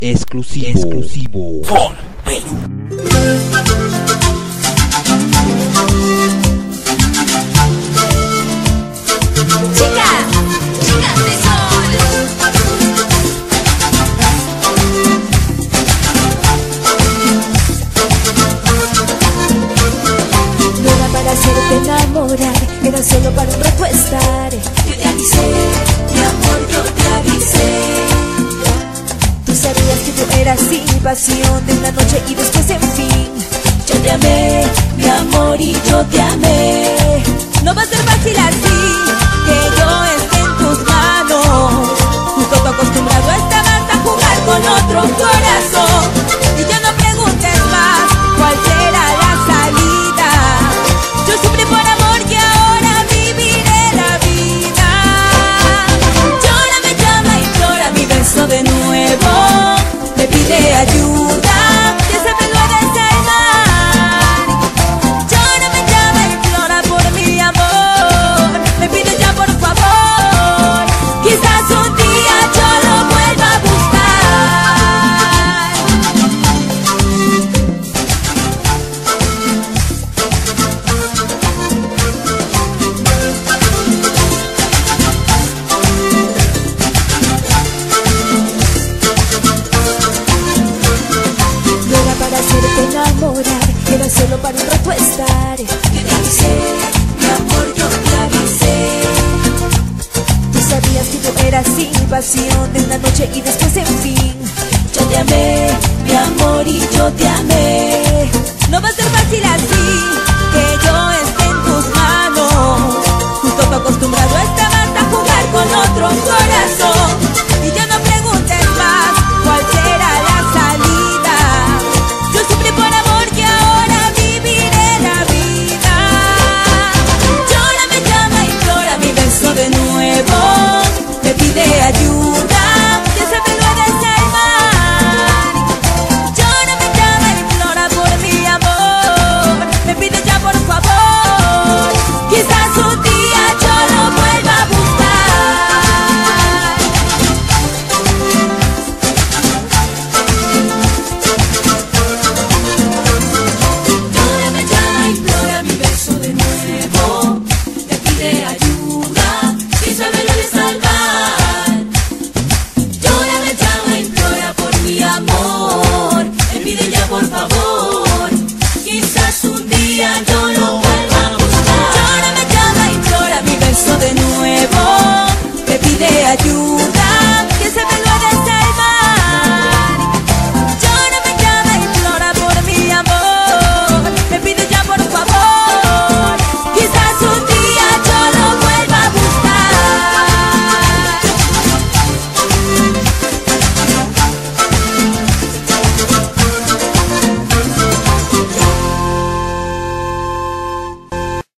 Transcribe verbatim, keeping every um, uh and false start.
Exclusivo. Exclusivo. Con Perú. Enamorar, era solo para un rato estar. Yo te avisé, mi amor, yo te avisé. Tú sabías que tú eras mi pasión de una noche y después en fin. Yo te amé, mi amor, y yo te amé. No va a ser fácil así, que yo esté en tus manos. Justo tú acostumbrado estabas a jugar con otro corazón. Y ya no preguntes más cuál será la salida. Yo sufrí por amor y ahora viviré la vida. Llora, me llama y llora mi beso de nuevo. Me pide ayuda, que se me lo ha de salvar. Llora, me llama y llora por mi amor. Me pide ya por favor. Quizás un día yo lo vuelva a buscar. Enamorar, era solo para un rato estar. Yo te avisé, mi amor, yo te avisé. Tú sabías que tú eras mi pasión de una noche y después en fin. Yo te amé, mi amor, y yo te amé.